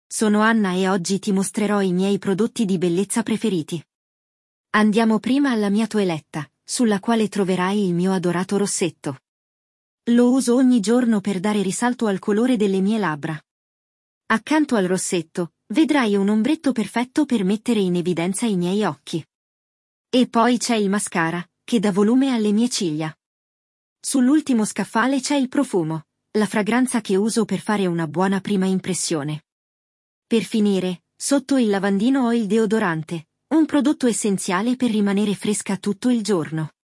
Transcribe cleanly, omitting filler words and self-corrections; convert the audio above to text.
Sono Anna e oggi ti mostrerò i miei prodotti di bellezza preferiti. Andiamo prima alla mia toeletta, sulla quale troverai il mio adorato rossetto. Lo uso ogni giorno per dare risalto al colore delle mie labbra. Accanto al rossetto, vedrai un ombretto perfetto per mettere in evidenza i miei occhi. E poi c'è il mascara, che dà volume alle mie ciglia. Sull'ultimo scaffale c'è il profumo, la fragranza che uso per fare una buona prima impressione. Per finire, sotto il lavandino ho il deodorante, un prodotto essenziale per rimanere fresca tutto il giorno.